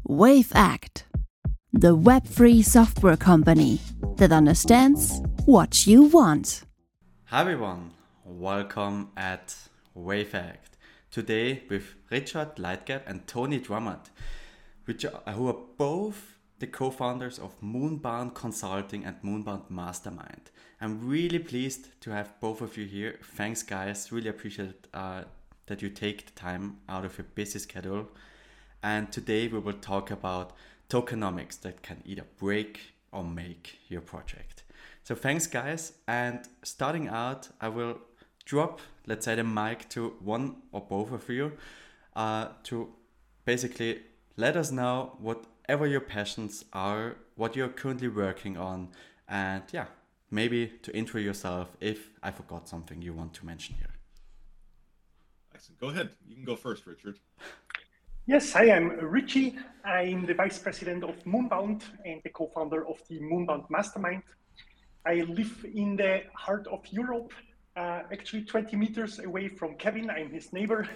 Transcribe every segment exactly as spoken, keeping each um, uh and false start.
WaveAct, the web-free software company that understands what you want. Hi everyone, welcome at WaveAct. Today with Richard Lightgap and Tony Drummond, which are, who are both the co-founders of Moonbound Consulting and Moonbound Mastermind. I'm really pleased to have both of you here. Thanks guys, really appreciate uh, that you take the time out of your busy schedule. And today we will talk about tokenomics that can either break or make your project. So thanks guys, and starting out I will drop, let's say, the mic to one or both of you uh, to basically let us know whatever your passions are, what you're currently working on, and yeah, maybe to intro yourself if I forgot something you want to mention here. Excellent. Go ahead. You can go first, Richard. Yes, hi, I'm Richie. I'm the Vice President of Moonbound and the co-founder of the Moonbound Mastermind. I live in the heart of Europe, uh, actually twenty meters away from Kevin. I'm his neighbor.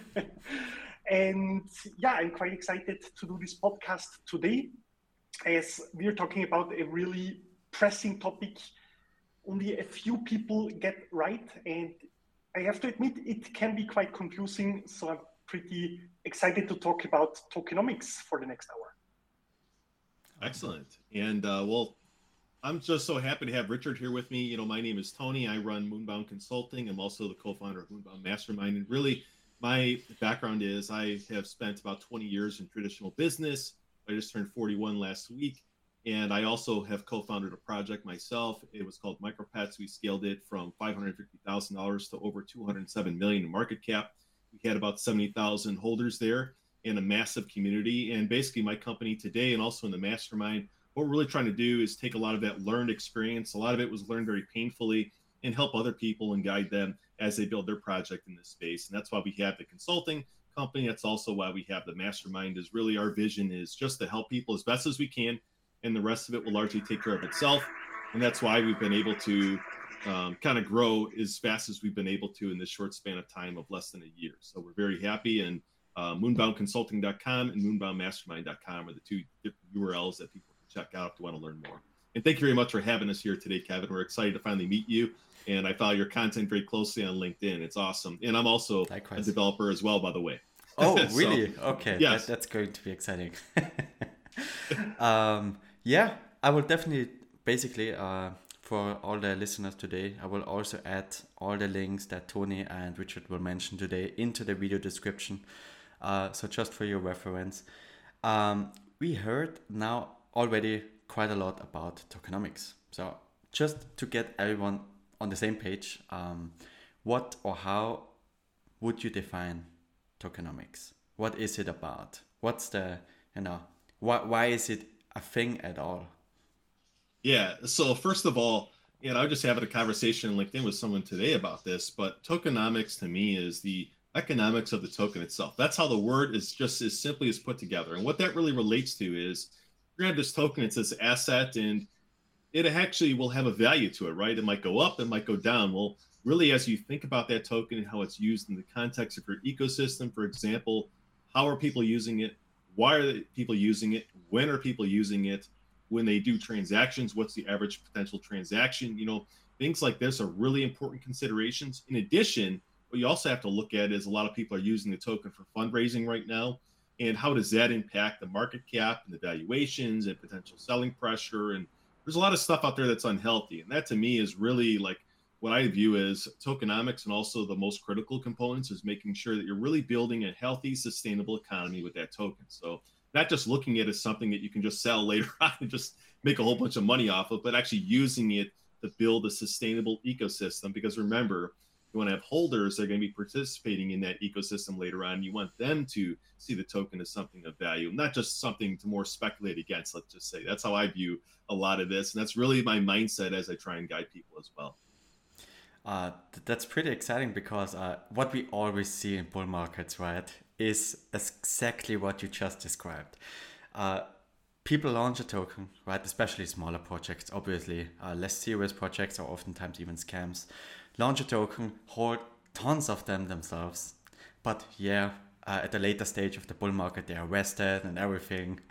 And yeah, I'm quite excited to do this podcast today, as we're talking about a really pressing topic only a few people get right. And I have to admit, it can be quite confusing. So I'm pretty excited to talk about tokenomics for the next hour. Excellent. And uh, well, I'm just so happy to have Richard here with me. You know, my name is Tony. I run Moonbound Consulting. I'm also the co-founder of Moonbound Mastermind. And really, my background is I have spent about twenty years in traditional business. I just turned forty-one last week. And I also have co-founded a project myself. It was called MicroPets. We scaled it from five hundred fifty thousand dollars to over two hundred seven million dollars in market cap. We had about seventy thousand holders there and a massive community. And basically my company today, and also in the mastermind, what we're really trying to do is take a lot of that learned experience. A lot of it was learned very painfully, and help other people and guide them as they build their project in this space. And that's why we have the consulting company. That's also why we have the mastermind. Is really our vision is just to help people as best as we can. And the rest of it will largely take care of itself. And that's why we've been able to um, kind of grow as fast as we've been able to in this short span of time of less than a year. So we're very happy. And uh, moonbound consulting dot com and moonbound mastermind dot com are the two U R Ls that people can check out if they want to learn more. And thank you very much for having us here today, Kevin. We're excited to finally meet you. And I follow your content very closely on LinkedIn. It's awesome. And I'm also Likewise. a developer as well, by the way. Oh, really? so, okay. Yes. That, that's going to be exciting. um, yeah, I will definitely, basically, uh, for all the listeners today, I will also add all the links that Tony and Richard will mention today into the video description. Uh, so just for your reference. Um, we heard now already quite a lot about tokenomics. So just to get everyone on the same page, um, what or how would you define tokenomics? What is it about? What's the, you know, why, why is it a thing at all? Yeah. So first of all, you know, I was just having a conversation on LinkedIn with someone today about this, but tokenomics to me is the economics of the token itself. That's how the word is just as simply as put together. And what that really relates to is you're gonna have this token, it's this asset, and it actually will have a value to it, right? It might go up, it might go down. Well, really, as you think about that token and how it's used in the context of your ecosystem, for example, how are people using it? Why are people using it? When are people using it? When they do transactions, what's the average potential transaction? You know, things like this are really important considerations. In addition, what you also have to look at is a lot of people are using the token for fundraising right now. And how does that impact the market cap and the valuations and potential selling pressure? And there's a lot of stuff out there that's unhealthy. And that to me is really like what I view as tokenomics, and also the most critical components is making sure that you're really building a healthy, sustainable economy with that token. So not just looking at it as something that you can just sell later on and just make a whole bunch of money off of, but actually using it to build a sustainable ecosystem. Because remember, you want to have holders that are going to be participating in that ecosystem later on. You want them to see the token as something of value, not just something to more speculate against, let's just say. That's how I view a lot of this. And that's really my mindset as I try and guide people as well. Uh, th- that's pretty exciting because uh, what we always see in bull markets, right, is exactly what you just described. Uh, people launch a token, right, especially smaller projects, obviously, uh, less serious projects or oftentimes even scams, launch a token, hold tons of them themselves. But yeah, uh, at the later stage of the bull market, they are vested and everything.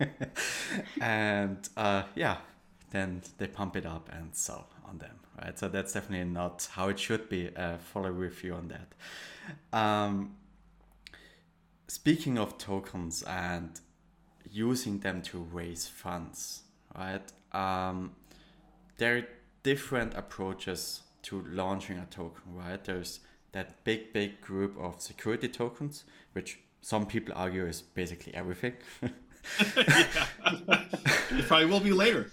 And uh, yeah, then they pump it up and sell on them, right? So that's definitely not how it should be. Uh, follow with you on that. Um, speaking of tokens and using them to raise funds, right? Um, there are different approaches to launching a token, right? There's that big, big group of security tokens, which some people argue is basically everything. It probably will be later.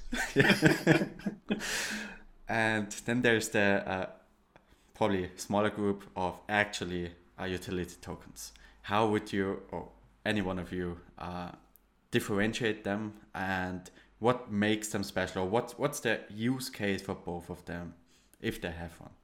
And then there's the uh, probably smaller group of actually uh, utility tokens. How would you, or any one of you, uh, differentiate them, and what makes them special? What what's the use case for both of them, if they have one?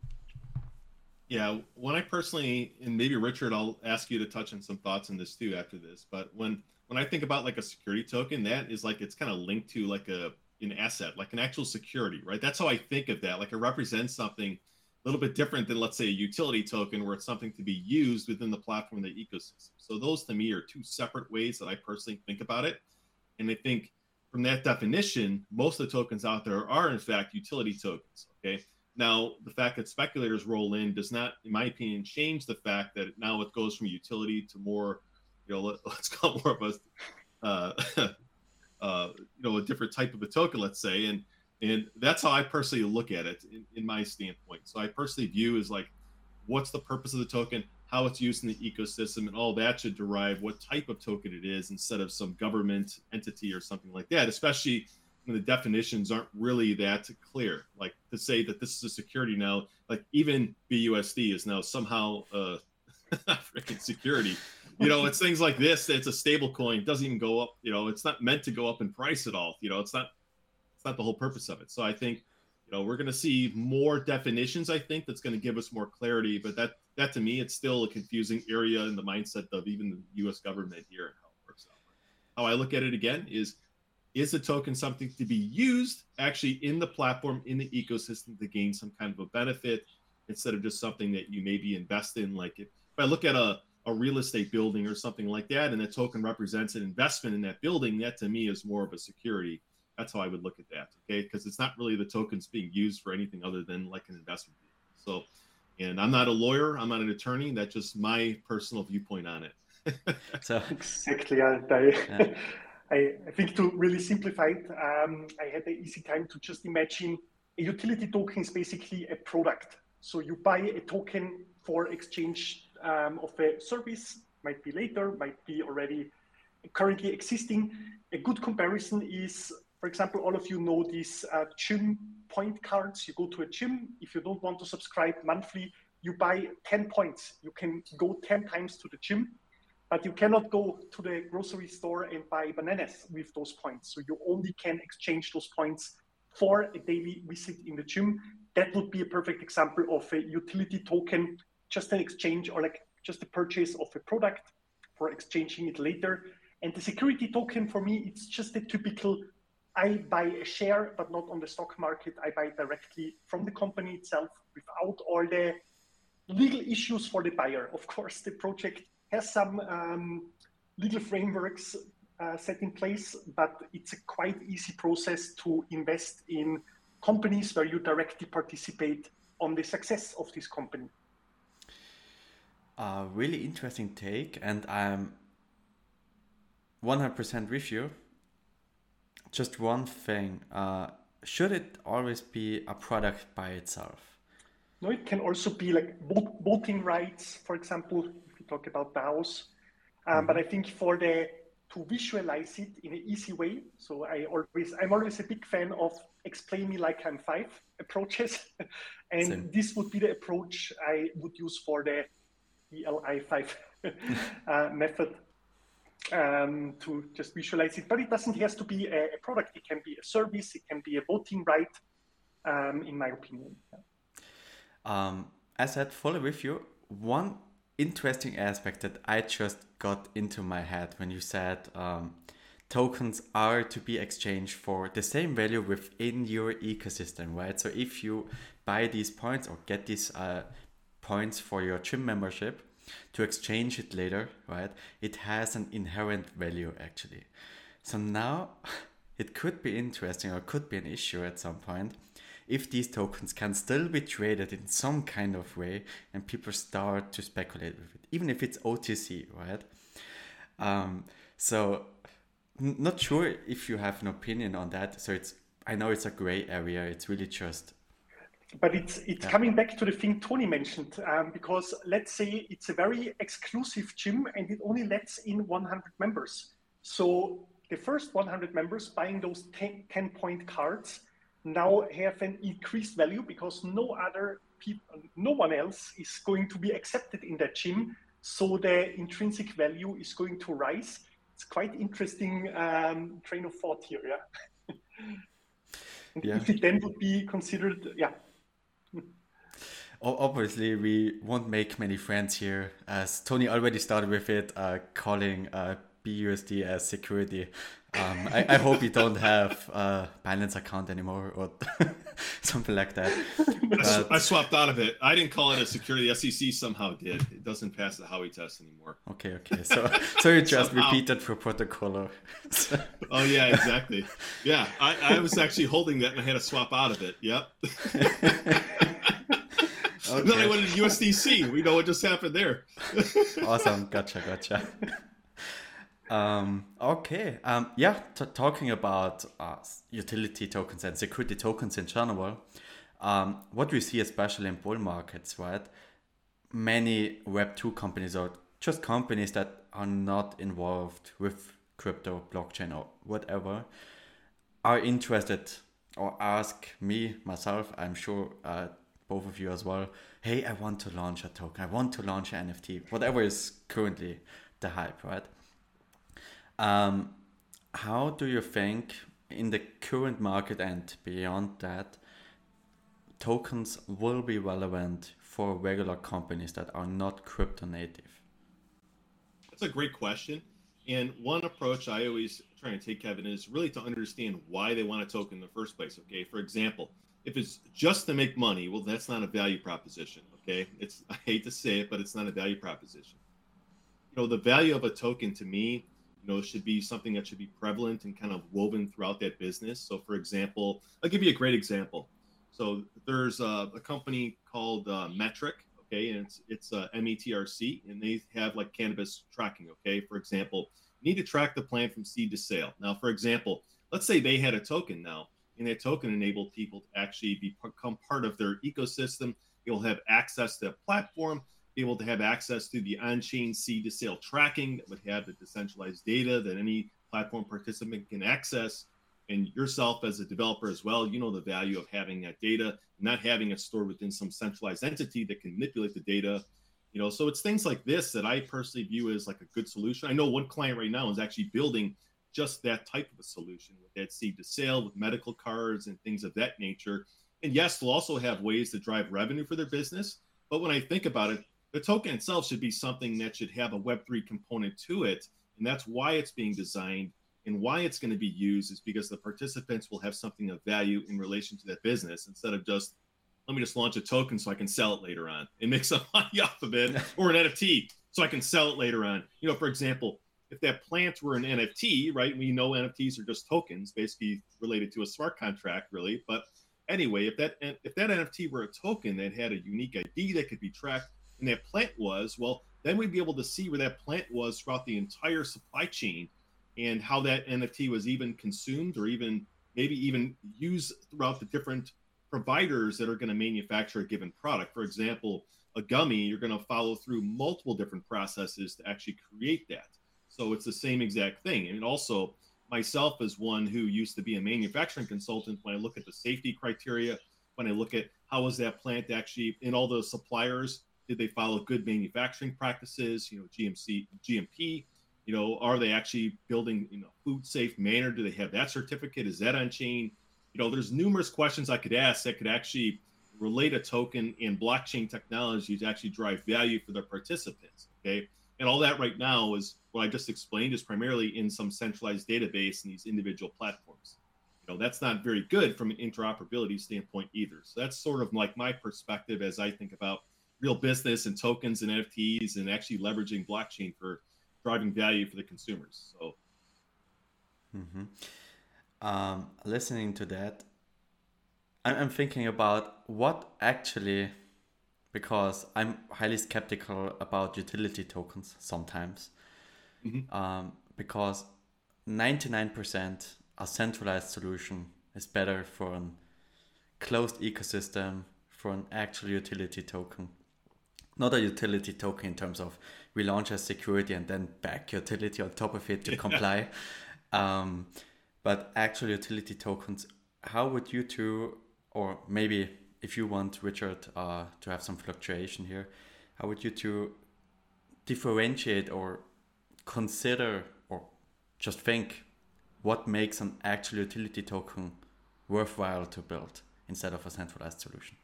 Yeah, when I personally, and maybe Richard, I'll ask you to touch on some thoughts on this too after this. But when when I think about like a security token, that is like it's kind of linked to like a an asset, like an actual security, right? That's how I think of that. Like it represents something a little bit different than, let's say, a utility token, where it's something to be used within the platform, the ecosystem. So those to me are two separate ways that I personally think about it. And I think from that definition, most of the tokens out there are in fact utility tokens. Okay. Now, the fact that speculators roll in does not, in my opinion, change the fact that now it goes from utility to more, you know, let, let's call it more of a, uh, uh, you know, a different type of a token, let's say. And and that's how I personally look at it in, in my standpoint. So I personally view as like, what's the purpose of the token, how it's used in the ecosystem, and all that should derive what type of token it is instead of some government entity or something like that, especially when the definitions aren't really that clear. Like to say that this is a security now, like even B U S D is now somehow uh, freaking security. You know, it's things like this. It's a stable coin. It doesn't even go up. You know, it's not meant to go up in price at all. You know, it's not, it's not the whole purpose of it. So I think, you know, we're going to see more definitions. I think that's going to give us more clarity. But that, that to me, it's still a confusing area in the mindset of even the U S government here and how it works out. How I look at it again is, is the token something to be used actually in the platform, in the ecosystem to gain some kind of a benefit instead of just something that you maybe invest in? Like if, if I look at a, a real estate building or something like that, and the token represents an investment in that building, that to me is more of a security. That's how I would look at that, okay? Because it's not really the tokens being used for anything other than like an investment vehicle. So, and I'm not a lawyer, I'm not an attorney, that's just my personal viewpoint on it. So exactly, and I, yeah. I, I think to really simplify it, um, I had an easy time to just imagine a utility token is basically a product. So you buy a token for exchange um, of a service, might be later, might be already currently existing. A good comparison is, for example, all of you know these uh, gym point cards. You go to a gym. If you don't want to subscribe monthly, you buy ten points. You can go ten times to the gym, but you cannot go to the grocery store and buy bananas with those points. So you only can exchange those points for a daily visit in the gym. That would be a perfect example of a utility token, just an exchange or like just a purchase of a product for exchanging it later. And the security token for me, it's just a typical, I buy a share, but not on the stock market. I buy directly from the company itself without all the legal issues for the buyer. Of course, the project has some um, legal frameworks uh, set in place, but it's a quite easy process to invest in companies where you directly participate on the success of this company. A really interesting take, and I'm one hundred percent with you. Just one thing, uh, should it always be a product by itself? No, it can also be like voting rights, for example, if we talk about DAOs. Um, mm-hmm. But I think for the to visualize it in an easy way. So I always, I'm always a big fan of explain me like I'm five approaches. And Same. This would be the approach I would use for the E L I five uh, method um, to just visualize it. But it doesn't have to be a, a product. It can be a service. It can be a voting right, um, in my opinion. Um, as I said, fully with you. One interesting aspect that I just got into my head when you said um, tokens are to be exchanged for the same value within your ecosystem, right? So if you buy these points or get these uh, points for your gym membership, to exchange it later, right? It has an inherent value actually. So now it could be interesting or could be an issue at some point if these tokens can still be traded in some kind of way and people start to speculate with it, even if it's O T C, right? Um, so n- not sure if you have an opinion on that. So it's, I know it's a gray area. It's really just. But it's it's Yeah. coming back to the thing Tony mentioned, um, because let's say it's a very exclusive gym and it only lets in one hundred members. So the first one hundred members buying those ten point cards now have an increased value because no other people, no one else is going to be accepted in that gym. So the intrinsic value is going to rise. It's quite interesting um, train of thought here. Yeah. And Yeah. if it then would be considered, yeah. O- Obviously, we won't make many friends here, as Tony already started with it, uh, calling uh, B U S D as security. Um, I, I hope you don't have a Binance account anymore or something like that. I, sw- But- I swapped out of it. I didn't call it a security. The S E C somehow did. It doesn't pass the Howey test anymore. Okay, okay. So, so you just Somehow. repeated for protocol. Or- so- Oh yeah, exactly. Yeah, I, I was actually holding that and I had to swap out of it. Yep. And then I went to U S D C. We know what just happened there. Awesome. Gotcha, gotcha. Um, okay. Um, yeah, t- talking about uh, utility tokens and security tokens in general, um, what we see, especially in bull markets, right? Many Web two companies or just companies that are not involved with crypto, blockchain, or whatever, are interested or ask me, myself, I'm sure uh, both of you as well, hey, I want to launch a token, I want to launch an N F T, whatever is currently the hype, right? Um, how do you think in the current market and beyond that, tokens will be relevant for regular companies that are not crypto native? That's a great question. And one approach I always try and take, Kevin, is really to understand why they want a token in the first place. Okay, for example, if it's just to make money, well, that's not a value proposition. Okay, it's, I hate to say it, but it's not a value proposition. You know, the value of a token to me, you know, should be something that should be prevalent and kind of woven throughout that business. So, for example, I'll give you a great example. So there's a, a company called uh, Metric, okay, and it's it's uh, M E T R C, and they have like cannabis tracking, okay. For example, you need to track the plant from seed to sale. Now, for example, let's say they had a token now, and that token enabled people to actually be, become part of their ecosystem. You'll have access to a platform, be able to have access to the on-chain seed to sale tracking that would have the decentralized data that any platform participant can access. And yourself as a developer as well, you know the value of having that data, not having it stored within some centralized entity that can manipulate the data. You know, so it's things like this that I personally view as like a good solution. I know one client right now is actually building just that type of a solution with that seed to sale, with medical cards and things of that nature. And yes, they'll also have ways to drive revenue for their business. But when I think about it, the token itself should be something that should have a Web three component to it. And that's why it's being designed. And why it's going to be used is because the participants will have something of value in relation to that business instead of just, let me just launch a token so I can sell it later on and make some money off of it, or an N F T so I can sell it later on. You know, for example, if that plant were an N F T, right? We know N F Ts are just tokens, basically related to a smart contract, really. But anyway, if that if that N F T were a token that had a unique I D that could be tracked, and that plant was, well, then we'd be able to see where that plant was throughout the entire supply chain, and how that N F T was even consumed or even maybe even used throughout the different providers that are going to manufacture a given product. For example, a gummy, you're going to follow through multiple different processes to actually create that. So it's the same exact thing. And also, myself as one who used to be a manufacturing consultant, when I look at the safety criteria, when I look at how was that plant actually, in all those suppliers, did they follow good manufacturing practices, you know, G M C, G M P? You know, are they actually building in a food safe manner? Do they have that certificate? Is that on chain? You know, there's numerous questions I could ask that could actually relate a token and blockchain technology to actually drive value for the participants. Okay. And all that right now is what I just explained is primarily in some centralized database in these individual platforms. You know, that's not very good from an interoperability standpoint either. So that's sort of like my perspective as I think about real business and tokens and N F Ts and actually leveraging blockchain for driving value for the consumers. So, mm-hmm. um, listening to that, I'm, I'm thinking about what actually, because I'm highly skeptical about utility tokens sometimes, mm-hmm. um, because ninety-nine percent a centralized solution is better for an closed ecosystem, for an actual utility token. Not a utility token in terms of we launch a security and then back utility on top of it to comply. Um, but actual utility tokens, how would you two, or maybe if you want, Richard, uh, to have some fluctuation here, how would you two differentiate or consider or just think what makes an actual utility token worthwhile to build instead of a centralized solution?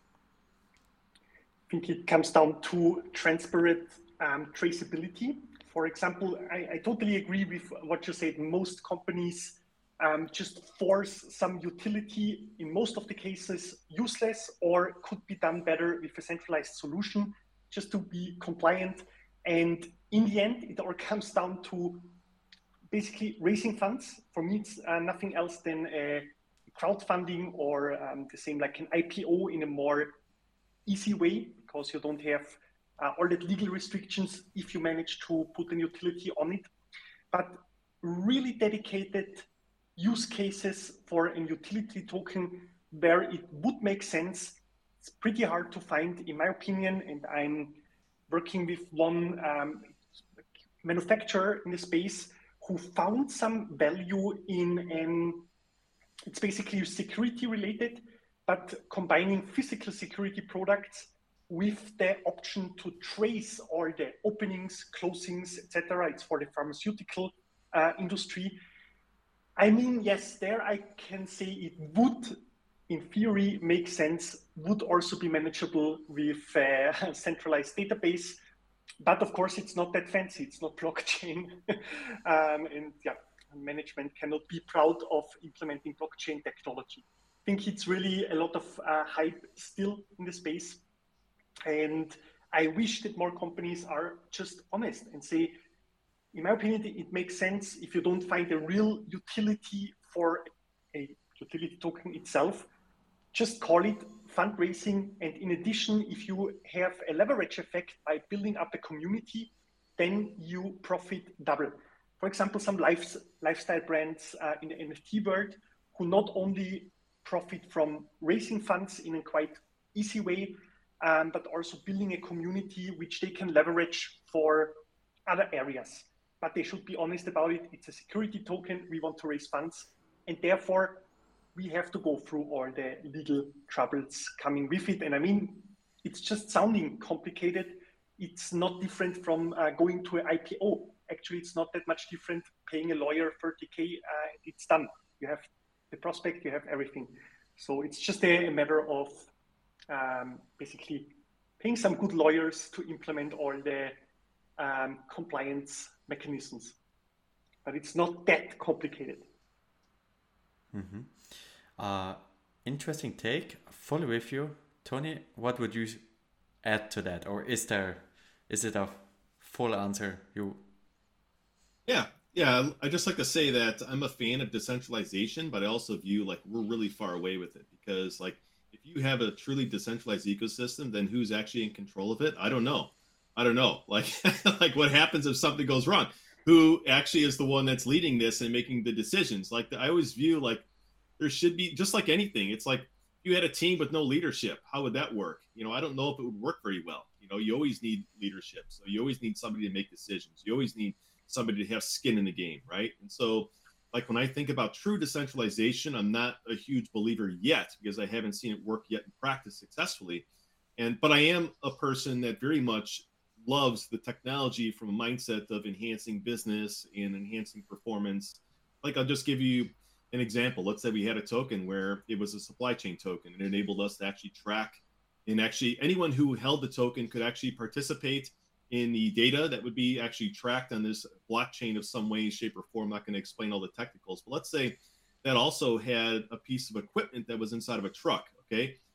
I think it comes down to transparent um, traceability. For example, I, I totally agree with what you said. Most companies um, just force some utility, in most of the cases useless, or could be done better with a centralized solution just to be compliant. And in the end, it all comes down to basically raising funds. For me, it's uh, nothing else than a crowdfunding or um, the same like an I P O in a more easy way, because you don't have uh, all the legal restrictions if you manage to put an utility on it. But really dedicated use cases for a utility token where it would make sense, it's pretty hard to find, in my opinion. And I'm working with one um, manufacturer in the space who found some value in an, it's basically security related, but combining physical security products with the option to trace all the openings, closings, et cetera. It's for the pharmaceutical uh, industry. I mean, yes, there I can say it would, in theory, make sense, would also be manageable with a centralized database. But of course, it's not that fancy. It's not blockchain. um, and yeah, management cannot be proud of implementing blockchain technology. I think it's really a lot of uh, hype still in the space. And I wish that more companies are just honest and say, in my opinion, it makes sense if you don't find a real utility for a utility token itself, just call it fundraising. And in addition, if you have a leverage effect by building up a community, then you profit double. For example, some life, lifestyle brands uh, in the N F T world who not only profit from raising funds in a quite easy way, um, but also building a community which they can leverage for other areas. But they should be honest about it. It's a security token. We want to raise funds. And therefore, we have to go through all the legal troubles coming with it. And I mean, it's just sounding complicated. It's not different from uh, going to an I P O. Actually, it's not that much different. Paying a lawyer thirty K, uh, it's done. You have the prospect, you have everything. So it's just a, a matter of um, basically paying some good lawyers to implement all the um, compliance mechanisms. But it's not that complicated. Mm-hmm. Uh, interesting take. Fully with you, Tony. What would you add to that, or is there, is it a full answer? You. Yeah, yeah. I just like to say that I'm a fan of decentralization, but I also view like we're really far away with it, because like if you have a truly decentralized ecosystem, then who's actually in control of it? I don't know. I don't know. Like like what happens if something goes wrong? Who actually is the one that's leading this and making the decisions? Like I always view like there should be, just like anything. It's like if you had a team with no leadership, how would that work? You know, I don't know if it would work very well. You know, you always need leadership. So you always need somebody to make decisions. You always need somebody to have skin in the game, right? And so like when I think about true decentralization, I'm not a huge believer yet because I haven't seen it work yet in practice successfully. And but I am a person that very much loves the technology from a mindset of enhancing business and enhancing performance. Like I'll just give you an example. Let's say we had a token where it was a supply chain token and it enabled us to actually track, and actually anyone who held the token could actually participate in the data that would be actually tracked on this blockchain of some way, shape, or form. I'm not going to explain all the technicals, but let's say that also had a piece of equipment that was inside of a truck, okay?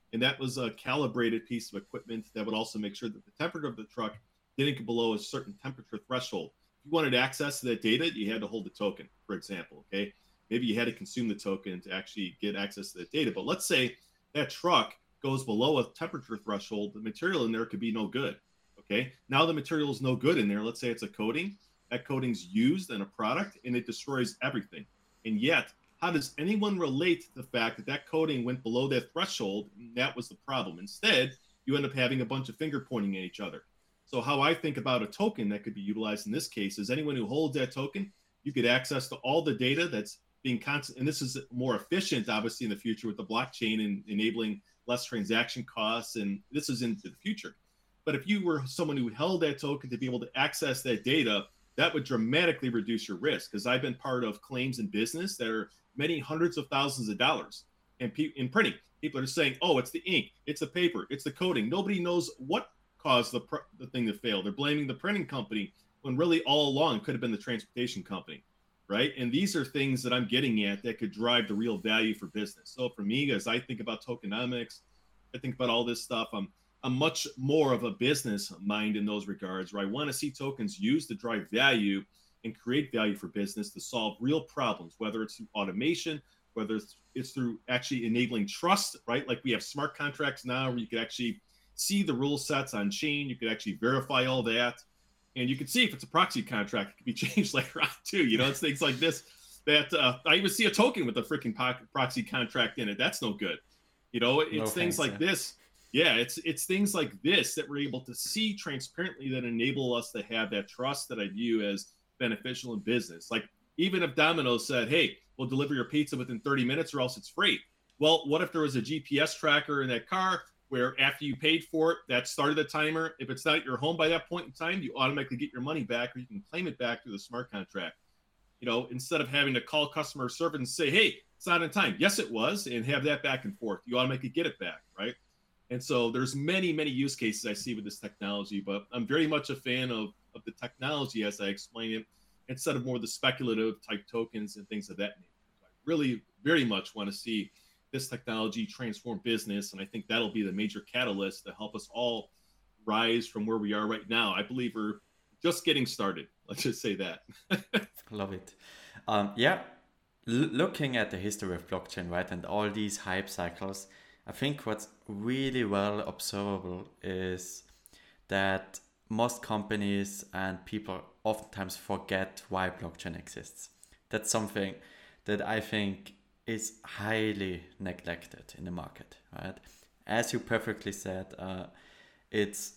And that was a calibrated piece of equipment that would also make sure that the temperature of the truck didn't go below a certain temperature threshold. If you wanted access to that data, you had to hold the token, for example, okay? Maybe you had to consume the token to actually get access to that data. But let's say that truck goes below a temperature threshold, the material in there could be no good, okay? Now the material is no good in there. Let's say it's a coating. That coating's used in a product and it destroys everything. And yet, how does anyone relate to the fact that that coating went below that threshold? And that was the problem. Instead, you end up having a bunch of finger pointing at each other. So how I think about a token that could be utilized in this case is anyone who holds that token, you get access to all the data that's being constant. And this is more efficient, obviously, in the future with the blockchain and enabling less transaction costs. And this is into the future. But if you were someone who held that token to be able to access that data, that would dramatically reduce your risk. Because I've been part of claims in business that are many hundreds of thousands of dollars. And pe- in printing, people are saying, oh, it's the ink, it's the paper, it's the coating. Nobody knows what caused the, pr- the thing to fail. They're blaming the printing company when really all along it could have been the transportation company, right? And these are things that I'm getting at that could drive the real value for business. So for me, as I think about tokenomics, I think about all this stuff, I'm, I'm much more of a business mind in those regards, where I want to see tokens used to drive value and create value for business to solve real problems, whether it's through automation, whether it's, it's through actually enabling trust, right? Like we have smart contracts now where you can actually see the rule sets on chain. You could actually verify all that. And you can see if it's a proxy contract, it can be changed later on too. You know, it's things like this that uh, I even see a token with a freaking proxy contract in it. That's no good. You know, it's No things thanks, like yeah. this. Yeah, it's it's things like this that we're able to see transparently that enable us to have that trust that I view as beneficial in business. Like even if Domino's said, hey, we'll deliver your pizza within thirty minutes or else it's free. Well, what if there was a G P S tracker in that car where after you paid for it, that started the timer? If it's not at your home by that point in time, you automatically get your money back, or you can claim it back through the smart contract. You know, instead of having to call customer service and say, hey, it's not in time. Yes, it was, and have that back and forth. You automatically get it back, right? And so there's many, many use cases I see with this technology, but I'm very much a fan of, of the technology as I explain it, instead of more the speculative type tokens and things of that nature. I really very much want to see this technology transform business, and I think that'll be the major catalyst to help us all rise from where we are right now. I believe we're just getting started. Let's just say that. Love it. Um, yeah, L- looking at the history of blockchain, right, and all these hype cycles, I think what's really well observable is that most companies and people oftentimes forget why blockchain exists. That's something that I think is highly neglected in the market, right? As you perfectly said, uh, it's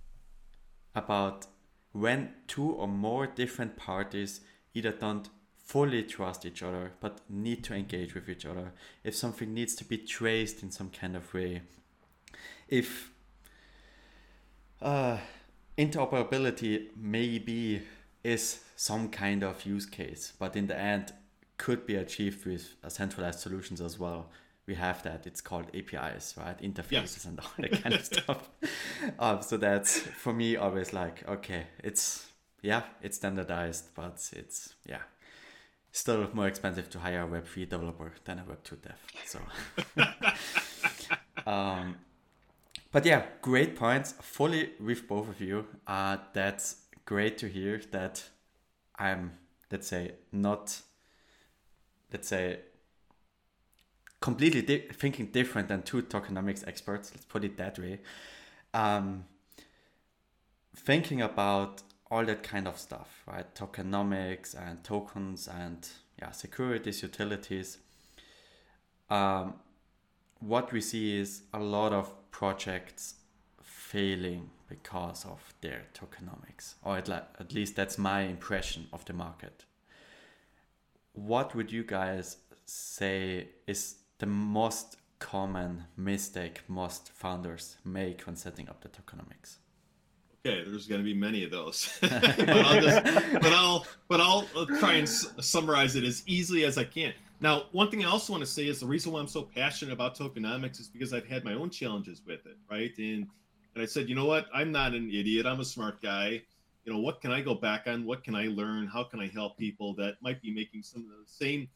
about when two or more different parties either don't fully trust each other but need to engage with each other, if something needs to be traced in some kind of way, if uh, interoperability maybe is some kind of use case, but in the end could be achieved with uh, centralized solutions as well. We have that. It's called A P Is, right? Interfaces, yes. And all that kind of stuff. Um, so that's for me always like, okay, it's yeah, it's standardized, but it's yeah, still more expensive to hire a Web three developer than a Web two dev. So, um, but yeah, great points. Fully with both of you. Uh, that's great to hear that I'm, let's say, not, let's say, completely di- thinking different than two tokenomics experts. Let's put it that way. Um, thinking about all that kind of stuff, right? Tokenomics and tokens and yeah, securities, utilities. Um, what we see is a lot of projects failing because of their tokenomics, or at, la- at least that's my impression of the market. What would you guys say is the most common mistake most founders make when setting up the tokenomics? Okay, there's going to be many of those, but I'll just, but I'll, but I'll try and s- summarize it as easily as I can. Now, one thing I also want to say is the reason why I'm so passionate about tokenomics is because I've had my own challenges with it, right? And and I said, you know what? I'm not an idiot. I'm a smart guy. You know, what can I go back on? What can I learn? How can I help people that might be making some of the same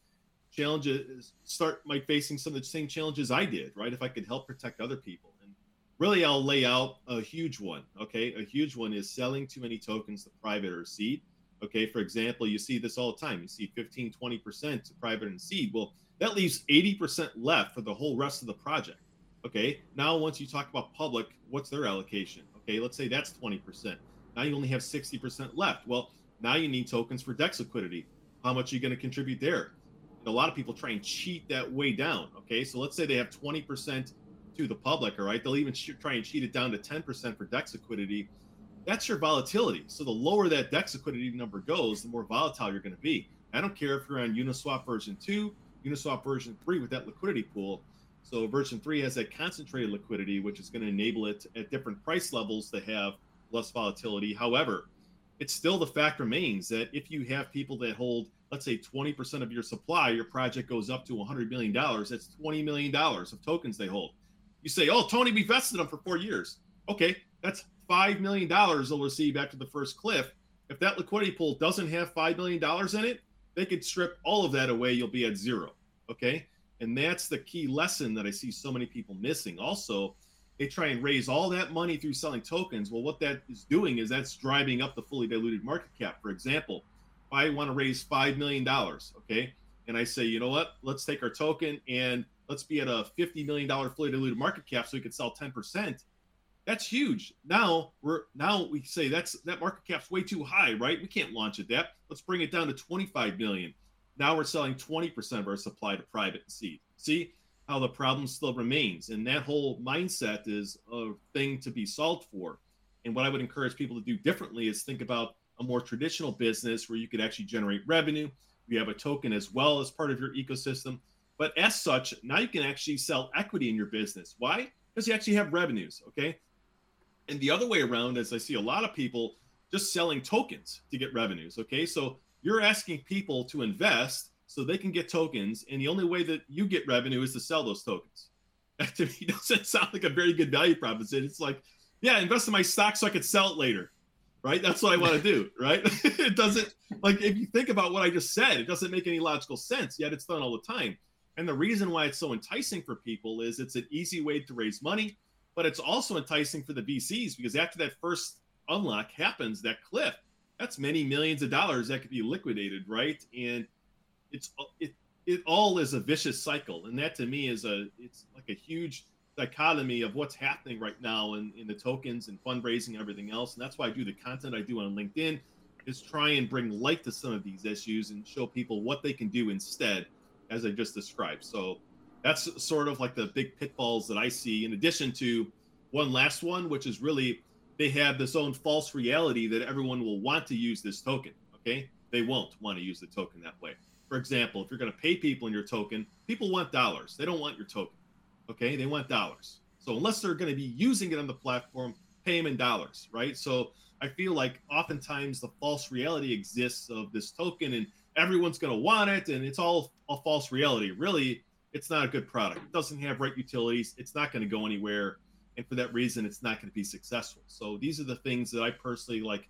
challenges start might facing some of the same challenges I did, right? If I could help protect other people. And really, I'll lay out a huge one, okay? A huge one is selling too many tokens to private or seed. Okay, for example, you see this all the time. You see fifteen, twenty percent to private and seed. Well, that leaves eighty percent left for the whole rest of the project. Okay, now once you talk about public, what's their allocation? Okay, let's say that's twenty percent. Now you only have sixty percent left. Well, now you need tokens for DEX liquidity. How much are you going to contribute there? And a lot of people try and cheat that way down. Okay, so let's say they have twenty percent to the public, all right? They'll even try and cheat it down to ten percent for DEX liquidity. That's your volatility. So the lower that DEX liquidity number goes, the more volatile you're going to be. I don't care if you're on Uniswap version two, Uniswap version three with that liquidity pool. So version three has that concentrated liquidity, which is going to enable it at different price levels to have less volatility. However, it's still the fact remains that if you have people that hold, let's say twenty percent of your supply, your project goes up to one hundred million dollars. That's twenty million dollars of tokens they hold. You say, oh, Tony, we vested them for four years. Okay, that's five million dollars they'll receive after the first cliff. If that liquidity pool doesn't have five million dollars in it, they could strip all of that away. You'll be at zero. Okay. And that's the key lesson that I see so many people missing. Also, they try and raise all that money through selling tokens. Well, what that is doing is that's driving up the fully diluted market cap. For example, if I want to raise five million dollars, okay, and I say, you know what, let's take our token and let's be at a fifty million dollars fully diluted market cap so we could sell ten percent. That's huge. Now we're now we say that's that market cap's way too high, right? We can't launch at that. Let's bring it down to twenty-five million. Now we're selling twenty percent of our supply to private and seed. See how the problem still remains. And that whole mindset is a thing to be solved for. And what I would encourage people to do differently is think about a more traditional business where you could actually generate revenue. You have a token as well as part of your ecosystem. But as such, now you can actually sell equity in your business. Why? Because you actually have revenues, okay? And the other way around is I see a lot of people just selling tokens to get revenues, okay? So you're asking people to invest so they can get tokens, and the only way that you get revenue is to sell those tokens. That to me doesn't sound like a very good value proposition. It's like, yeah, invest in my stock so I could sell it later, right? That's what I want to do, right? It doesn't, like, if you think about what I just said, it doesn't make any logical sense, yet it's done all the time. And the reason why it's so enticing for people is it's an easy way to raise money, but it's also enticing for the V Cs because after that first unlock happens, that cliff, that's many millions of dollars that could be liquidated, right? And it's it it all is a vicious cycle, and that to me is a it's like a huge dichotomy of what's happening right now in, in the tokens and fundraising and everything else. And that's why I do the content I do on LinkedIn, is try and bring light to some of these issues and show people what they can do instead, as I just described. So that's sort of like the big pitfalls that I see, in addition to one last one, which is really they have this own false reality that everyone will want to use this token. Okay, they won't want to use the token that way. For example, if you're going to pay people in your token, people want dollars. They don't want your token. Okay, they want dollars. So unless they're going to be using it on the platform, pay them in dollars, right? So I feel like oftentimes the false reality exists of this token and everyone's going to want it, and it's all a false reality. Really, it's not a good product. It doesn't have right utilities. It's not going to go anywhere. And for that reason, it's not going to be successful. So these are the things that I personally like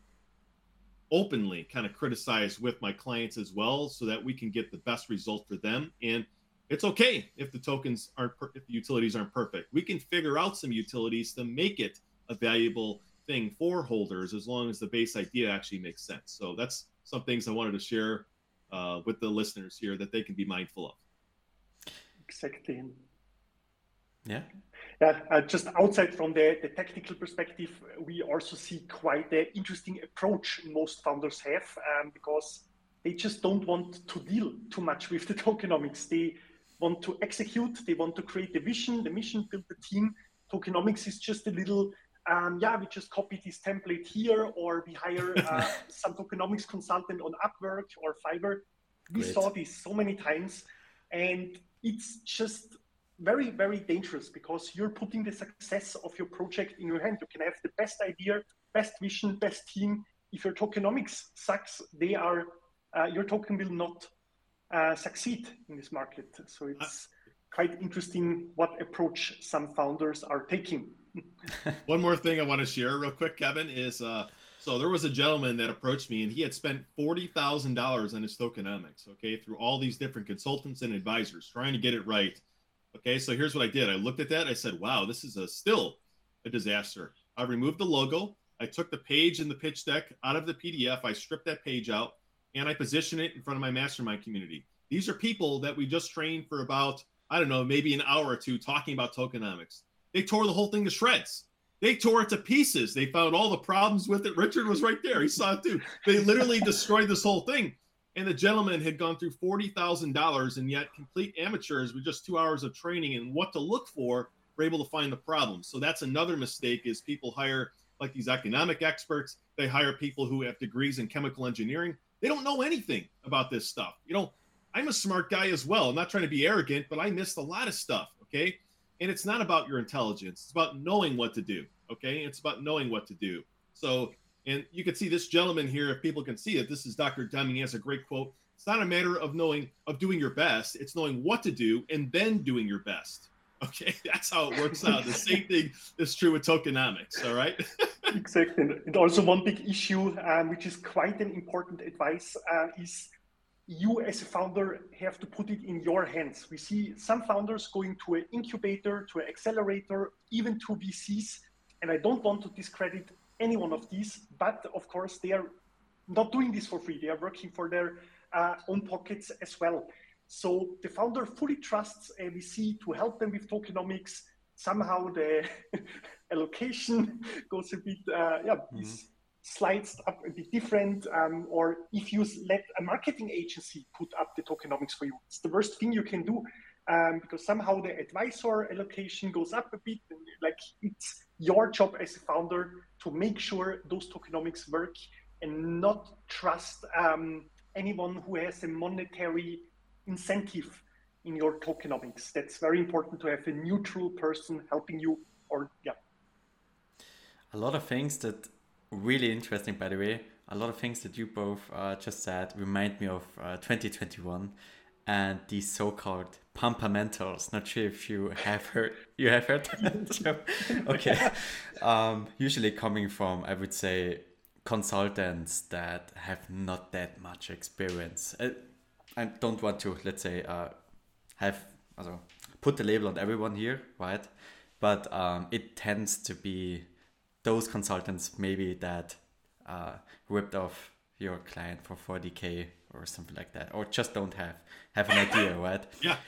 openly kind of criticize with my clients as well, so that we can get the best result for them. And it's okay if the tokens aren't, per- if the utilities aren't perfect. We can figure out some utilities to make it a valuable thing for holders, as long as the base idea actually makes sense. So that's some things I wanted to share uh, with the listeners here that they can be mindful of. Exactly. Yeah. Yeah, uh, just outside from the, the technical perspective, we also see quite an interesting approach most founders have, um, because they just don't want to deal too much with the tokenomics. They want to execute, they want to create the vision, the mission, build the team. Tokenomics is just a little, um, yeah, we just copy this template here, or we hire uh, some tokenomics consultant on Upwork or Fiverr. We Great. saw this so many times, and it's just very, very dangerous, because you're putting the success of your project in your hand. You can have the best idea, best vision, best team. If your tokenomics sucks, they are uh, your token will not uh, succeed in this market. So it's quite interesting what approach some founders are taking. One more thing I want to share real quick, Kevin, is uh, So there was a gentleman that approached me, and he had spent forty thousand dollars on his tokenomics, okay, through all these different consultants and advisors trying to get it right. Okay, so here's what I did. I looked at that. I said, wow, this is a still a disaster. I removed the logo. I took the page in the pitch deck out of the P D F. I stripped that page out, and I positioned it in front of my mastermind community. These are people that we just trained for about, I don't know, maybe an hour or two talking about tokenomics. They tore the whole thing to shreds. They tore it to pieces. They found all the problems with it. Richard was right there. He saw it too. They literally destroyed this whole thing. And the gentleman had gone through forty thousand dollars, and yet complete amateurs with just two hours of training and what to look for were able to find the problems. So that's another mistake, is people hire like these economic experts. They hire people who have degrees in chemical engineering. They don't know anything about this stuff. You know, I'm a smart guy as well. I'm not trying to be arrogant, but I missed a lot of stuff, okay? And it's not about your intelligence. It's about knowing what to do, okay? It's about knowing what to do. So, and you can see this gentleman here, if people can see it, this is Doctor Deming. He has a great quote. It's not a matter of knowing, of doing your best. It's knowing what to do and then doing your best. Okay, that's how it works out. The same thing is true with tokenomics, all right? Exactly. And also one big issue, um, which is quite an important advice, uh, is you as a founder have to put it in your hands. We see some founders going to an incubator, to an accelerator, even to V Cs. And I don't want to discredit any one of these, but of course they are not doing this for free. They are working for their uh, own pockets as well. So the founder fully trusts a V C to help them with tokenomics. Somehow the allocation goes a bit, uh, yeah, mm-hmm. is slides up a bit different, um, or if you let a marketing agency put up the tokenomics for you, it's the worst thing you can do, um, because somehow the advisor allocation goes up a bit. And, like, it's your job as a founder to make sure those tokenomics work and not trust um, anyone who has a monetary incentive in your tokenomics. That's very important, to have a neutral person helping you, or yeah. A lot of things that really interesting, by the way. A lot of things that you both uh, just said remind me of uh, twenty twenty-one and these so-called pumpamentals. Not sure if you have heard. You have heard that? So, okay. Um, usually coming from, I would say, consultants that have not that much experience. I, I don't want to, let's say, uh, have also put the label on everyone here, right? But um, it tends to be those consultants maybe that uh, ripped off your client for forty K or something like that, or just don't have have an idea, right? Yeah.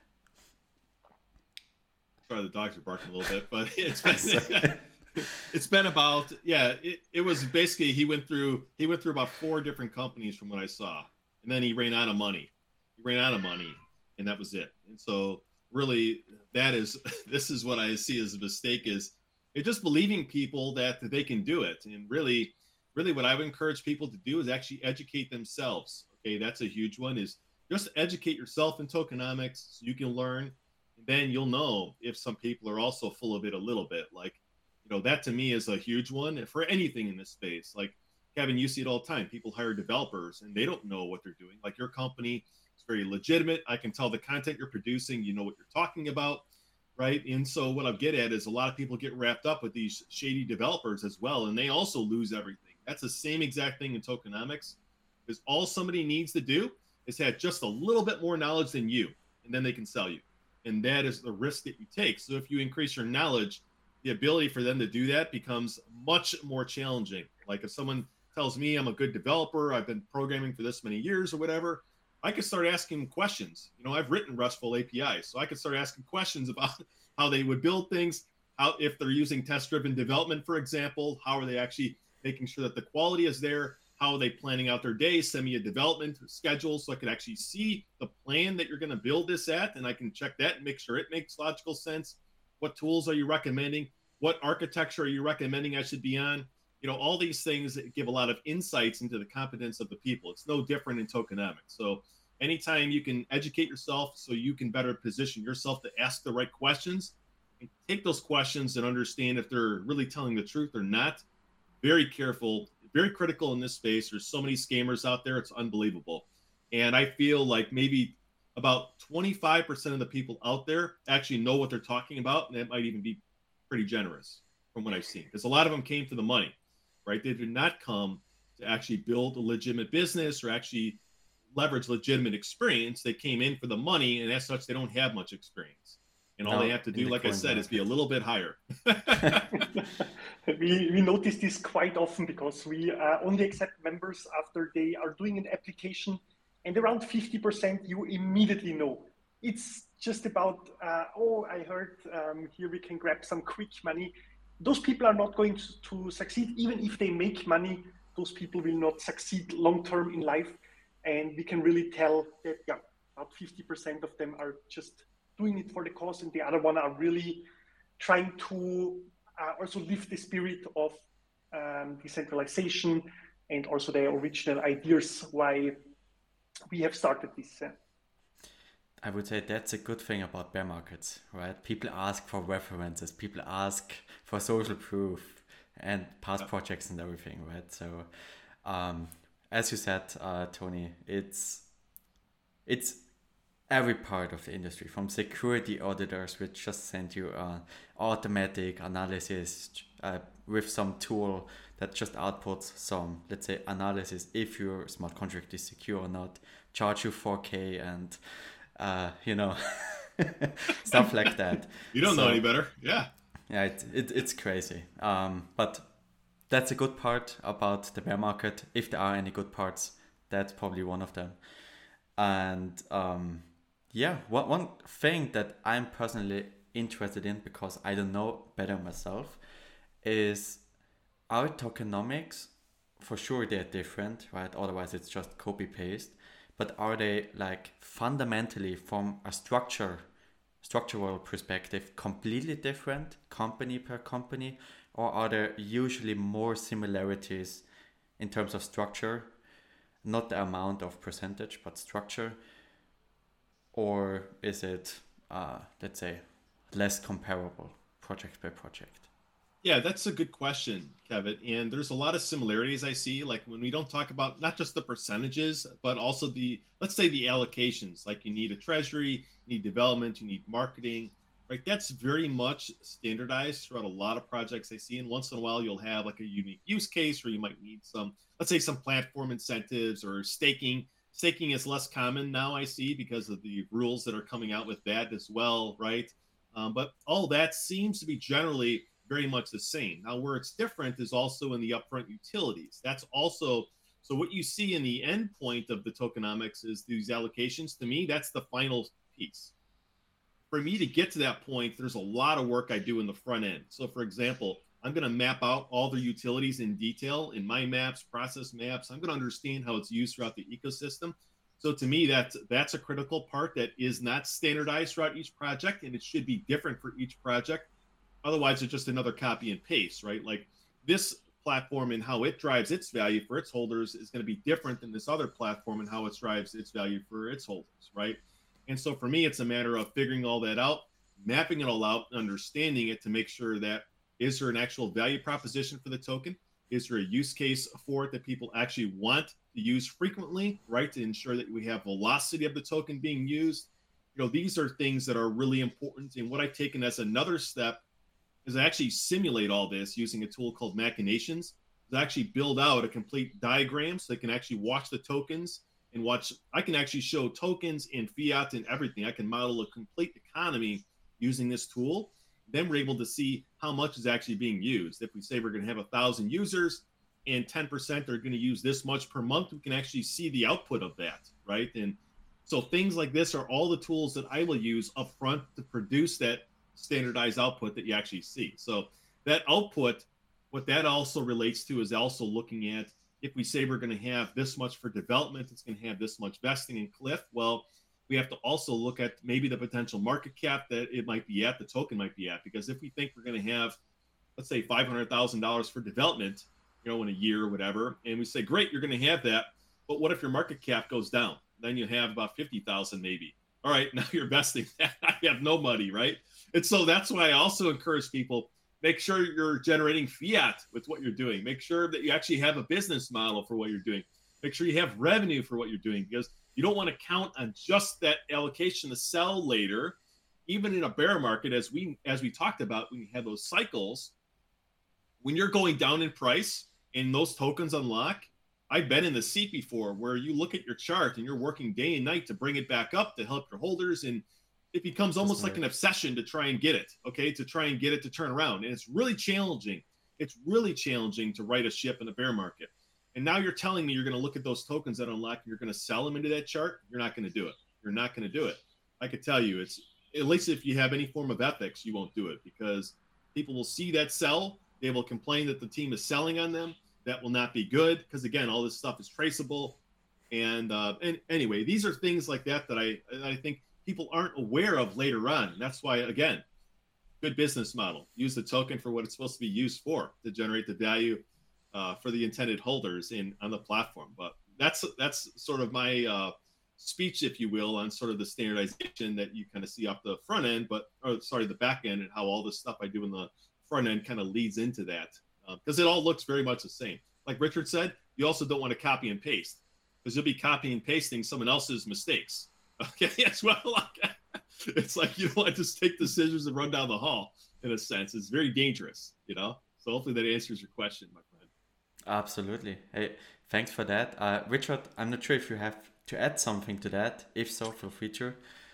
Sorry, the dogs are barking a little bit, but it's been it's been about yeah. It, it was basically he went through he went through about four different companies from what I saw, and then he ran out of money. He ran out of money, and that was it. And so really, that is this is what I see as a mistake is. It's just believing people that, that they can do it. And really, really what I would encourage people to do is actually educate themselves. Okay, that's a huge one, is just educate yourself in tokenomics so you can learn. And then you'll know if some people are also full of it a little bit. Like, you know, that to me is a huge one for anything in this space. Like, Kevin, you see it all the time. People hire developers and they don't know what they're doing. Like, your company is very legitimate. I can tell the content you're producing, you know what you're talking about. Right. And so what I get at is a lot of people get wrapped up with these shady developers as well, and they also lose everything. That's the same exact thing in tokenomics, because all somebody needs to do is have just a little bit more knowledge than you, and then they can sell you. And that is the risk that you take. So if you increase your knowledge, the ability for them to do that becomes much more challenging. Like if someone tells me I'm a good developer, I've been programming for this many years or whatever, I could start asking questions. You know, I've written RESTful A P Is, so I could start asking questions about how they would build things, how if they're using test-driven development, for example, how are they actually making sure that the quality is there? How are they planning out their day? Send me a development schedule so I could actually see the plan that you're going to build this at, and I can check that and make sure it makes logical sense. What tools are you recommending? What architecture are you recommending I should be on? You know, all these things give a lot of insights into the competence of the people. It's no different in tokenomics. So anytime you can educate yourself so you can better position yourself to ask the right questions and take those questions and understand if they're really telling the truth or not, very careful, very critical in this space. There's so many scammers out there. It's unbelievable. And I feel like maybe about twenty-five percent of the people out there actually know what they're talking about. And that might even be pretty generous from what I've seen, because a lot of them came for the money. right? They did not come to actually build a legitimate business or actually leverage legitimate experience. They came in for the money, and as such, they don't have much experience. And all No, they have to do, the like I said, market. is be a little bit higher. we, we notice this quite often because we uh, only accept members after they are doing an application, and around fifty percent you immediately know. It's just about, uh, oh, I heard um, here we can grab some quick money. Those people are not going to, to succeed. Even if they make money, those people will not succeed long-term in life. And we can really tell that, yeah, about fifty percent of them are just doing it for the cause, and the other one are really trying to uh, also live the spirit of um, decentralization and also the original ideas why we have started this. Uh, I would say that's a good thing about bear markets, right? People ask for references, people ask for social proof and past projects and everything, right? So, um, as you said, uh, Tony, it's it's every part of the industry, from security auditors, which just send you uh, automatic analysis uh, with some tool that just outputs some, let's say, analysis if your smart contract is secure or not, charge you four K and uh, you know stuff like that. You don't so, know any better, yeah. Yeah, it, it it's crazy. Um, but that's a good part about the bear market. If there are any good parts, that's probably one of them. And um, yeah, one, one thing that I'm personally interested in, because I don't know better myself, is our tokenomics. For sure they're different, right? Otherwise it's just copy paste. But are they like fundamentally from a structure, structural perspective, completely different company per company? Or are there usually more similarities in terms of structure? Not the amount of percentage, but structure? Or is it, uh, let's say, less comparable project by project? Yeah, that's a good question, Kevin. And there's a lot of similarities I see, like when we don't talk about not just the percentages, but also the, let's say the allocations, like you need a treasury, you need development, you need marketing, right? That's very much standardized throughout a lot of projects I see. And once in a while, you'll have like a unique use case where you might need some, let's say some platform incentives or staking. Staking is less common now, I see, because of the rules that are coming out with that as well, right? Um, but all that seems to be generally very much the same. Now, where it's different is also in the upfront utilities. That's also, so what you see in the end point of the tokenomics is these allocations. To me, that's the final piece. For me to get to that point, there's a lot of work I do in the front end. So for example, I'm going to map out all the utilities in detail in my maps, process maps. I'm going to understand how it's used throughout the ecosystem. So to me, that's, that's a critical part that is not standardized throughout each project, and it should be different for each project. Otherwise, it's just another copy and paste, right? Like this platform and how it drives its value for its holders is going to be different than this other platform and how it drives its value for its holders, right? And so for me, it's a matter of figuring all that out, mapping it all out, understanding it to make sure that is there an actual value proposition for the token? Is there a use case for it that people actually want to use frequently, right? To ensure that we have velocity of the token being used. You know, these are things that are really important. And what I've taken as another step is I actually simulate all this using a tool called Machinations to actually build out a complete diagram so they can actually watch the tokens and watch. I can actually show tokens and fiat and everything. I can model a complete economy using this tool. Then we're able to see how much is actually being used. If we say we're going to have a thousand users and ten percent are going to use this much per month, we can actually see the output of that, right? And so things like this are all the tools that I will use up front to produce that standardized output that you actually see. So that output, what that also relates to is also looking at, if we say we're going to have this much for development, it's going to have this much vesting in Cliff. Well, we have to also look at maybe the potential market cap that it might be at, the token might be at, because if we think we're going to have, let's say five hundred thousand dollars for development, you know, in a year or whatever, and we say, great, you're going to have that. But what if your market cap goes down? Then you have about fifty thousand maybe. All right, now you're vesting that. I have no money, right? And so that's why I also encourage people, make sure you're generating fiat with what you're doing. Make sure that you actually have a business model for what you're doing. Make sure you have revenue for what you're doing, because you don't want to count on just that allocation to sell later. Even in a bear market, as we as we talked about, when you have those cycles, when you're going down in price, And those tokens unlock. I've been in the seat before where you look at your chart and you're working day and night to bring it back up to help your holders. And it becomes almost like an obsession to try and get it, okay, to try and get it to turn around. And it's really challenging. It's really challenging to right a ship in a bear market. And now you're telling me you're going to look at those tokens that unlock and you're going to sell them into that chart. You're not going to do it. You're not going to do it. I could tell you, it's at least if you have any form of ethics, you won't do it, because people will see that sell. They will complain that the team is selling on them. That will not be good, because again, all this stuff is traceable. And uh, and anyway, these are things like that that I I think people aren't aware of later on. And that's why, again, good business model. Use the token for what it's supposed to be used for, to generate the value uh, for the intended holders in on the platform. But that's that's sort of my uh, speech, if you will, on sort of the standardization that you kind of see off the front end, but or sorry, the back end, and how all this stuff I do in the front end kind of leads into that, because uh, it all looks very much the same. Like Richard said, you also don't want to copy and paste, because you'll be copying and pasting someone else's mistakes. Okay, as well. It's like you don't want to just take decisions and run down the hall. In a sense, it's very dangerous, you know. So hopefully that answers your question, my friend. Absolutely. Hey, thanks for that, uh, Richard. I'm not sure if you have to add something to that. If so, feel free to.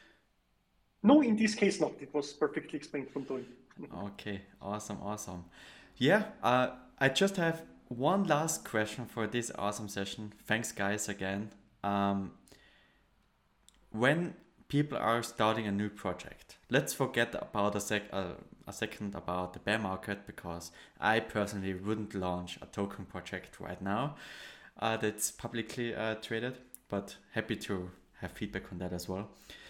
No, in this case, not. It was perfectly explained from Tony. Okay, awesome, awesome. Yeah, uh, I just have one last question for this awesome session. Thanks, guys, again. Um, when people are starting a new project, let's forget about a sec uh, a second about the bear market, because I personally wouldn't launch a token project right now uh, that's publicly uh, traded, but happy to have feedback on that as well.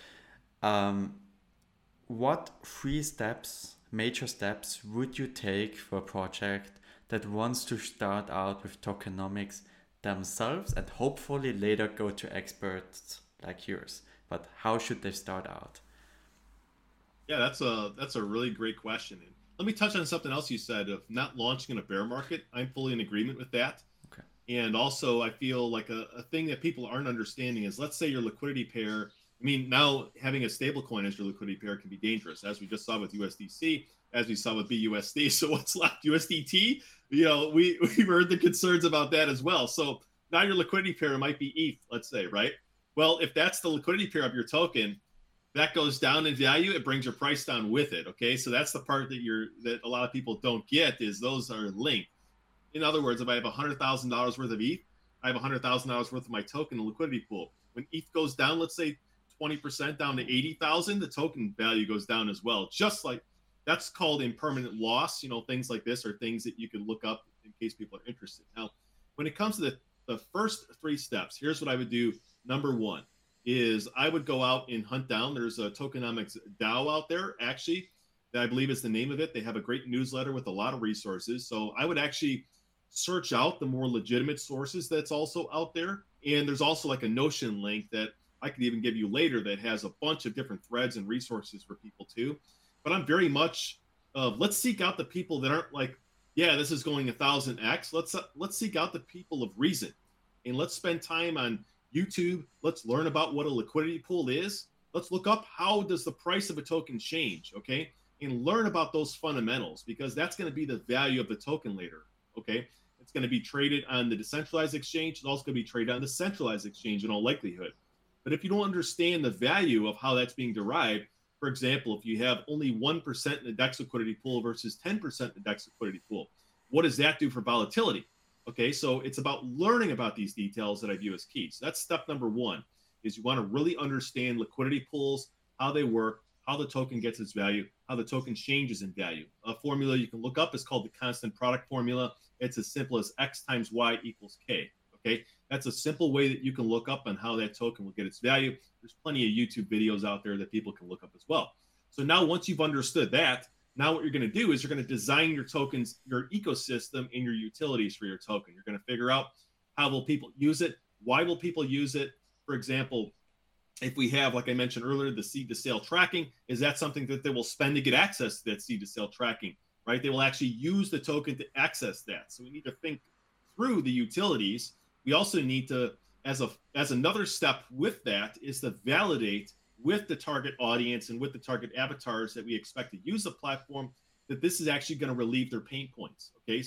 Um, what three steps, major steps, would you take for a project that wants to start out with tokenomics themselves and hopefully later go to experts like yours? But how should they start out? Yeah, that's a that's a really great question. And let me touch on something else you said of not launching in a bear market. I'm fully in agreement with that. Okay. And also, I feel like a, a thing that people aren't understanding is, let's say your liquidity pair. I mean, now having a stable coin as your liquidity pair can be dangerous, as we just saw with U S D C, as we saw with B U S D. So what's left? U S D T? You know, we, we've heard the concerns about that as well. So now your liquidity pair might be E T H, let's say, right? Well, if that's the liquidity pair of your token, that goes down in value, it brings your price down with it, okay? So that's the part that you're that a lot of people don't get, is those are linked. In other words, if I have one hundred thousand dollars worth of E T H, I have one hundred thousand dollars worth of my token in the liquidity pool. When E T H goes down, let's say twenty percent down to eighty thousand, the token value goes down as well. Just like, that's called impermanent loss. You know, things like this are things that you can look up in case people are interested. Now, when it comes to the, the first three steps, here's what I would do. Number one is I would go out and hunt down. There's a tokenomics DAO out there, actually, that I believe is the name of it. They have a great newsletter with a lot of resources. So I would actually search out the more legitimate sources that's also out there. And there's also like a Notion link that I could even give you later that has a bunch of different threads and resources for people too. But I'm very much of uh, let's seek out the people that aren't like, yeah, this is going a thousand X. Let's uh, let's seek out the people of reason, and let's spend time on YouTube. Let's learn about what a liquidity pool is. Let's look up how does the price of a token change, okay? And learn about those fundamentals, because that's going to be the value of the token later, okay? It's going to be traded on the decentralized exchange. It's also going to be traded on the centralized exchange in all likelihood. But if you don't understand the value of how that's being derived, for example, if you have only one percent in the DEX liquidity pool versus ten percent in the DEX liquidity pool, what does that do for volatility? Okay, so it's about learning about these details that I view as key. So that's step number one, is you want to really understand liquidity pools, how they work, how the token gets its value, how the token changes in value. A formula you can look up is called the constant product formula. It's as simple as X times Y equals K, okay? That's a simple way that you can look up on how that token will get its value. There's plenty of YouTube videos out there that people can look up as well. So now once you've understood that, now what you're going to do is you're going to design your tokens, your ecosystem, and your utilities for your token. You're going to figure out how will people use it? Why will people use it? For example, if we have, like I mentioned earlier, the seed to sale tracking, is that something that they will spend to get access to that seed to sale tracking, right? They will actually use the token to access that. So we need to think through the utilities. We also need to, as a as another step with that, is to validate with the target audience and with the target avatars that we expect to use the platform, that this is actually going to relieve their pain points. Okay, so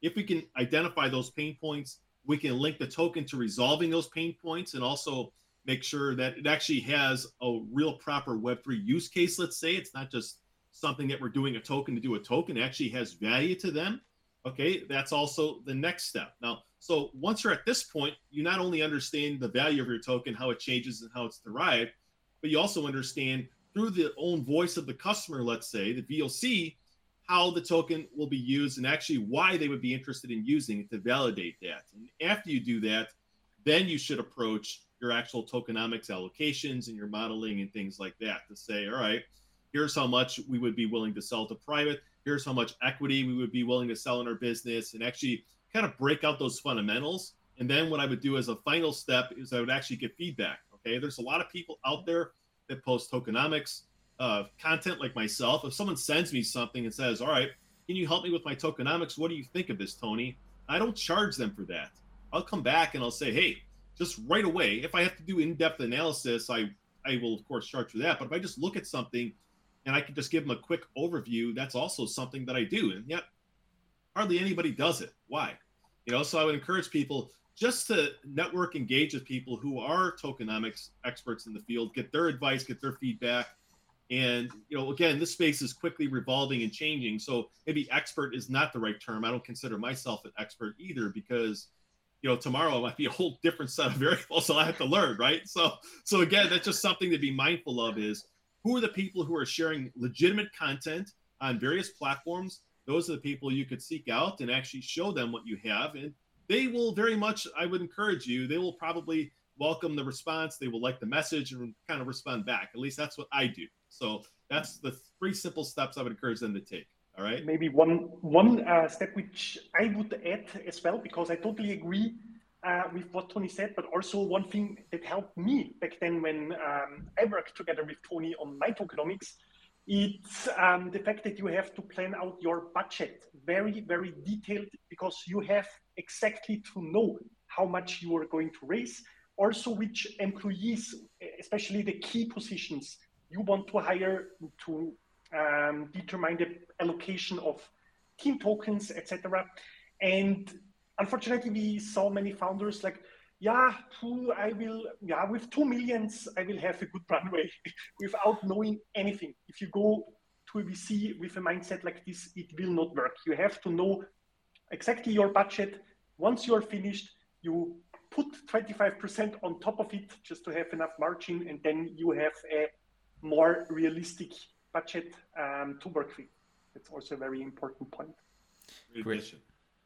if we can identify those pain points, we can link the token to resolving those pain points and also make sure that it actually has a real proper Web three use case. Let's say it's not just something that we're doing a token to do a token, it actually has value to them. Okay, that's also the next step. Now, so once you're at this point, you not only understand the value of your token, how it changes and how it's derived, but you also understand through the own voice of the customer, let's say, the V O C, how the token will be used and actually why they would be interested in using it to validate that. And after you do that, then you should approach your actual tokenomics allocations and your modeling and things like that to say, all right, here's how much we would be willing to sell to private. Here's how much equity we would be willing to sell in our business, and actually kind of break out those fundamentals. And then what I would do as a final step is I would actually get feedback. Okay, there's a lot of people out there that post tokenomics uh, content like myself. If someone sends me something and says, all right, can you help me with my tokenomics? What do you think of this, Tony? I don't charge them for that. I'll come back and I'll say, hey, just right away, if I have to do in-depth analysis, I, I will, of course, charge for that. But if I just look at something and I can just give them a quick overview, that's also something that I do. And yet, hardly anybody does it. Why? You know, so I would encourage people just to network, engage with people who are tokenomics experts in the field, get their advice, get their feedback. And, you know, again, this space is quickly revolving and changing. So maybe expert is not the right term. I don't consider myself an expert either, because, you know, tomorrow might be a whole different set of variables I have to learn, right? So, so again, that's just something to be mindful of, is who are the people who are sharing legitimate content on various platforms. Those are the people you could seek out and actually show them what you have. And they will very much, I would encourage you, they will probably welcome the response. They will like the message and kind of respond back. At least that's what I do. So that's the three simple steps I would encourage them to take. All right. Maybe one one uh, step which I would add as well, because I totally agree uh, with what Tony said, but also one thing that helped me back then when um, I worked together with Tony on my tokenomics, it's um, the fact that you have to plan out your budget very, very detailed, because you have exactly to know how much you are going to raise, also which employees, especially the key positions, you want to hire to um, determine the allocation of team tokens, et cetera. And unfortunately, we saw many founders like, yeah, two, I will, yeah, with two millions, I will have a good runway without knowing anything. If you go to a V C with a mindset like this, it will not work. You have to know exactly your budget. Once you are finished, you put twenty-five percent on top of it just to have enough margin, and then you have a more realistic budget um, to work with. That's also a very important point. Great addition.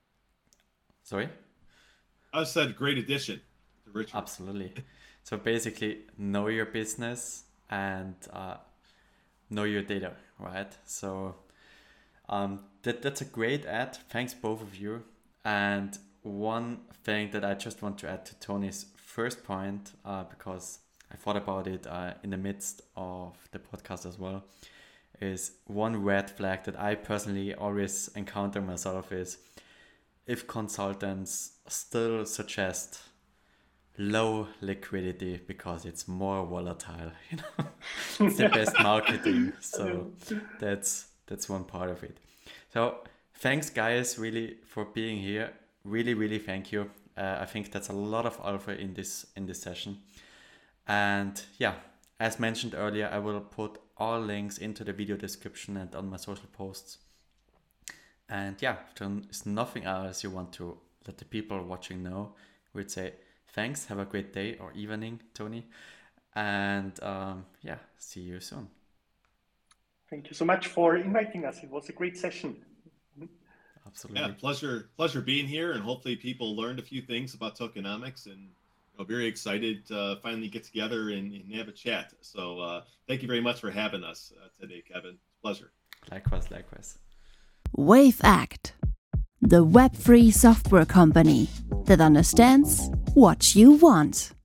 Sorry? I said great addition to Richard. Absolutely. So basically, know your business and uh, know your data, right? So um, that that's a great add. Thanks, both of you. And one thing that I just want to add to Tony's first point, uh, because I thought about it uh, in the midst of the podcast as well, is one red flag that I personally always encounter myself is if consultants still suggest low liquidity because it's more volatile, you know, it's the best marketing. So that's that's one part of it. So thanks, guys, really for being here. Really, really thank you. Uh, I think that's a lot of alpha in this in this session. And yeah, as mentioned earlier, I will put all links into the video description and on my social posts. And yeah, if there's nothing else you want to let the people watching know, we'd say thanks, have a great day or evening, Tony. And um, yeah, see you soon. Thank you so much for inviting us. It was a great session. Absolutely. Yeah, pleasure, pleasure being here, and hopefully people learned a few things about tokenomics, and you know, very excited to uh, finally get together and, and have a chat. So uh, thank you very much for having us uh, today, Kevin. Pleasure. Likewise, likewise. WaveAct, the web-free software company that understands what you want.